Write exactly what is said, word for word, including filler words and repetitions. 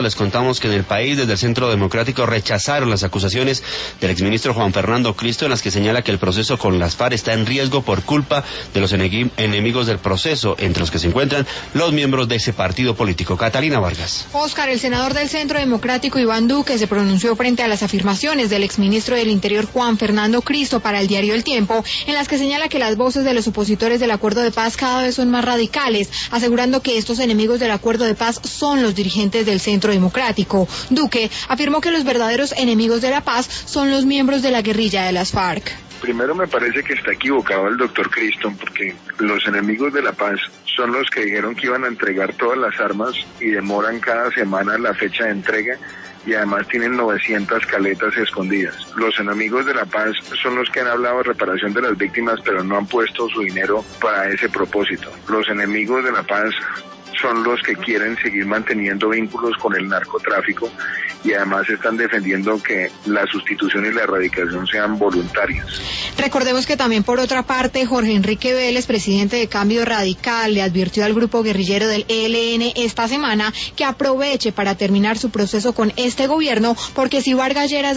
Les contamos que en el país, desde el Centro Democrático, rechazaron las acusaciones del exministro Juan Fernando Cristo, en las que señala que el proceso con las FARC está en riesgo por culpa de los enemigos del proceso, entre los que se encuentran los miembros de ese partido político. Catalina Vargas. Oscar, el senador del Centro Democrático Iván Duque se pronunció frente a las afirmaciones del exministro del Interior Juan Fernando Cristo para el diario El Tiempo, en las que señala que las voces de los opositores del acuerdo de paz cada vez son más radicales, asegurando que estos enemigos del acuerdo de paz son los dirigentes del Centro Democrático. Duque afirmó que los verdaderos enemigos de la paz son los miembros de la guerrilla de las FARC. Primero, me parece que está equivocado el doctor Cristo, porque los enemigos de la paz son los que dijeron que iban a entregar todas las armas y demoran cada semana la fecha de entrega, y además tienen novecientas caletas escondidas. Los enemigos de la paz son los que han hablado de reparación de las víctimas, pero no han puesto su dinero para ese propósito. Los enemigos de la paz son los que quieren seguir manteniendo vínculos con el narcotráfico, y además están defendiendo que la sustitución y la erradicación sean voluntarias. Recordemos que también, por otra parte, Jorge Enrique Vélez, presidente de Cambio Radical, le advirtió al grupo guerrillero del E L N esta semana que aproveche para terminar su proceso con este gobierno, porque si Vargas Lleras